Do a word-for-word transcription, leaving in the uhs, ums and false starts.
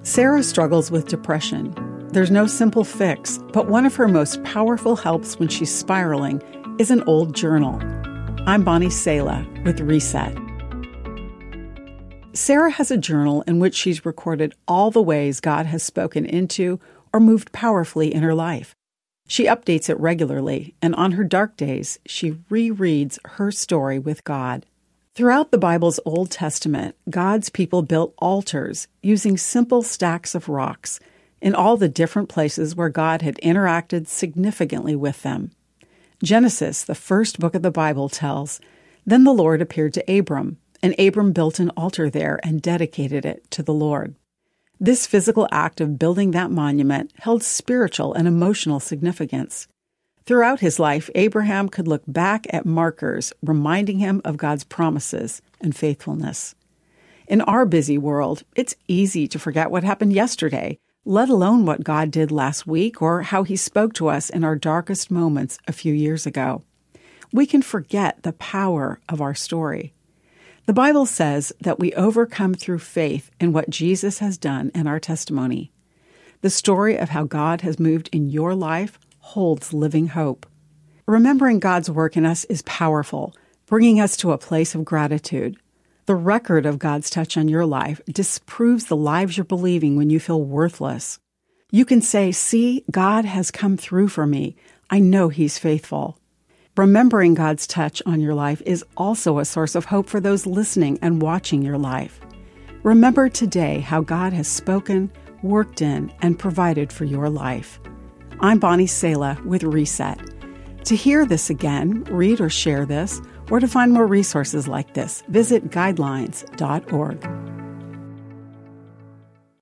Sarah struggles with depression. There's no simple fix, but one of her most powerful helps when she's spiraling is an old journal. I'm Bonnie Sala with Reset. Sarah has a journal in which she's recorded all the ways God has spoken into or moved powerfully in her life. She updates it regularly, and on her dark days, she rereads her story with God. Throughout the Bible's Old Testament, God's people built altars using simple stacks of rocks in all the different places where God had interacted significantly with them. Genesis, the first book of the Bible, tells, "Then the Lord appeared to Abram, and Abram built an altar there and dedicated it to the Lord." This physical act of building that monument held spiritual and emotional significance. Throughout his life, Abraham could look back at markers reminding him of God's promises and faithfulness. In our busy world, it's easy to forget what happened yesterday, let alone what God did last week or how he spoke to us in our darkest moments a few years ago. We can forget the power of our story. The Bible says that we overcome through faith in what Jesus has done in our testimony. The story of how God has moved in your life holds living hope. Remembering God's work in us is powerful, bringing us to a place of gratitude. The record of God's touch on your life disproves the lives you're believing when you feel worthless. You can say, "See, God has come through for me. I know He's faithful." Remembering God's touch on your life is also a source of hope for those listening and watching your life. Remember today how God has spoken, worked in, and provided for your life. I'm Bonnie Sala with Reset. To hear this again, read or share this, or to find more resources like this, visit guidelines dot org.